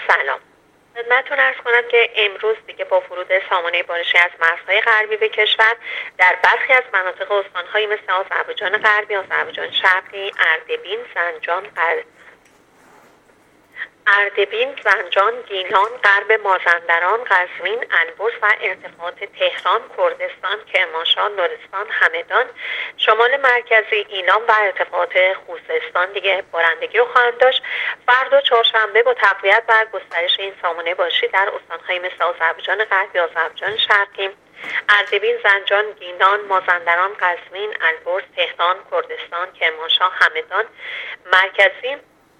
سلام. خدمتتون عرض کنم که امروز دیگه با ورود سامانه بارشی از مرزهای غربی به کشور در برخی از مناطق استان‌هایی مثل آذربایجان غربی، آذربایجان شرقی، اردبیل، زنجان، گیلان، غرب مازندران، قزوین، البرز و ارتفاعات تهران، کردستان، کرمانشاه، لرستان، همدان، شمال مرکزی ایلام و ارتفاعات خوزستان دیگه بارندگی رو خواهند داشت. فردا چهارشنبه با تقویت و گسترش این سامانه بارشی در استان‌هایی مثل آذربایجان غربی، آذربایجان شرقی، اردبیل، زنجان، گیلان، مازندران، قزوین، البرز، تهران، کردستان، کرمانشاه، همدان، مرکزی،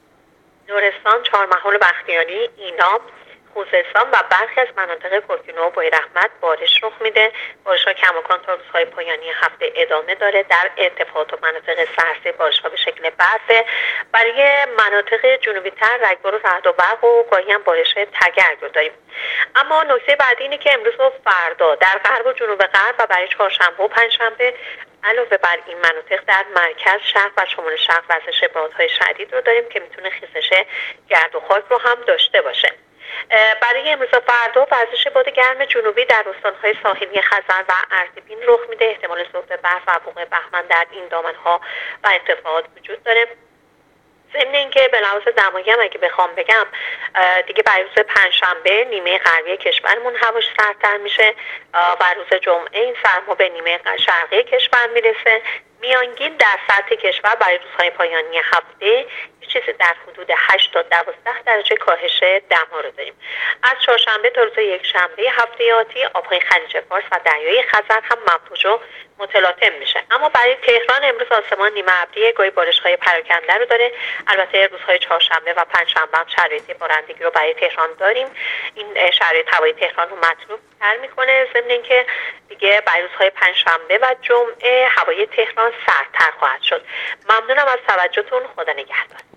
لرستان، چهارمحال و بختیاری، ایلام، خوزستان و برخی از مناطق کرکینو و بویراحمد بارش رخ میده. بارش‌ها کماکان تا روزهای پایانی هفته ادامه داره. در ارتفاعات و مناطق سرسبز بارش‌ها به شکل برف. برای مناطق جنوبی‌تر رگبار و رعد و برق و گاهی هم بارش تگرگ رو داریم. اما نکته بعدی اینه که امروز و فردا در غرب و جنوب غرب و برای چهارشنبه و پنجشنبه علاوه بر این مناطق در مرکز، شرق و شمال شرق وزش بادهای شدید رو داریم که میتونه خیزش گرد و خاک رو هم داشته باشه. برای امروز و فردا وزش باد گرم جنوبی در استان‌های ساحلی خزر و اردبیل رخ میده. احتمال صعود برف و وقوع بهمن در این دامن‌ها و ارتفاعات وجود داره. ضمن اینکه به لحاظ دمایی هم اگه بخوام بگم دیگه برای روز پنجشنبه نیمه غربی کشورمون هواش سردتر میشه و روز جمعه این سرما به نیمه شرقی کشور میرسه. میانگین در سطح کشور برای روزهای پایانی هفته یه چیزی در حدود 8 تا 12 درجه کاهش دما رو داریم. از چهارشنبه تا روز یکشنبه هفته آتی آبهای خلیج فارس و دریای خزر هم مفروش و متلاطم میشه. اما برای تهران امروز آسمان نیمه ابری، گاهی بارش‌های پراکنده رو داره. البته روزهای چهارشنبه و پنجشنبه هم شرایط بارندگی رو برای تهران داریم. این شرایط هوای تهران رو مطلوب تر میکنه. ضمن اینکه دیگه برای روزهای پنجشنبه و جمعه هوای تهران سردتر خواهد شد. ممنونم از توجهتون. خدا نگهدار.